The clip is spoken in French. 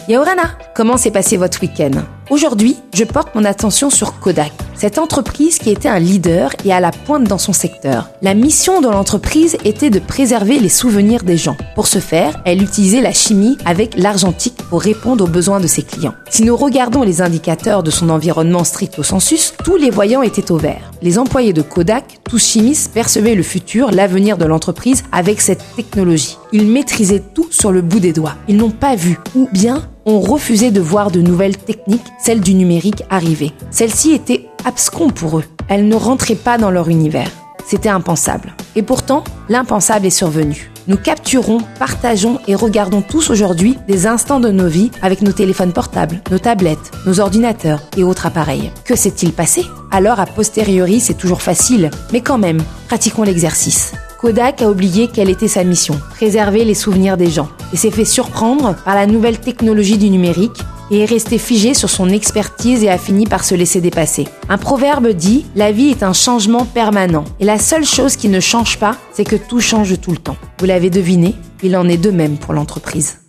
Yaorana, comment s'est passé votre week-end ? Aujourd'hui, je porte mon attention sur Kodak, cette entreprise qui était un leader et à la pointe dans son secteur. La mission de l'entreprise était de préserver les souvenirs des gens. Pour ce faire, elle utilisait la chimie avec l'argentique pour répondre aux besoins de ses clients. Si nous regardons les indicateurs de son environnement stricto sensus, tous les voyants étaient au vert. Les employés de Kodak, tous chimistes, percevaient le futur, l'avenir de l'entreprise avec cette technologie. Ils maîtrisaient tout sur le bout des doigts. Ils n'ont pas vu, ou bien ont refusé de voir de nouvelles techniques, celles du numérique, arriver. Celles-ci étaient abscons pour eux. Elles ne rentraient pas dans leur univers. C'était impensable. Et pourtant, l'impensable est survenu. Nous capturons, partageons et regardons tous aujourd'hui des instants de nos vies avec nos téléphones portables, nos tablettes, nos ordinateurs et autres appareils. Que s'est-il passé ? Alors, a posteriori, c'est toujours facile, mais quand même, pratiquons l'exercice. Kodak a oublié quelle était sa mission, préserver les souvenirs des gens, et s'est fait surprendre par la nouvelle technologie du numérique et est resté figé sur son expertise et a fini par se laisser dépasser. Un proverbe dit « La vie est un changement permanent » et la seule chose qui ne change pas, c'est que tout change tout le temps. Vous l'avez deviné, il en est de même pour l'entreprise.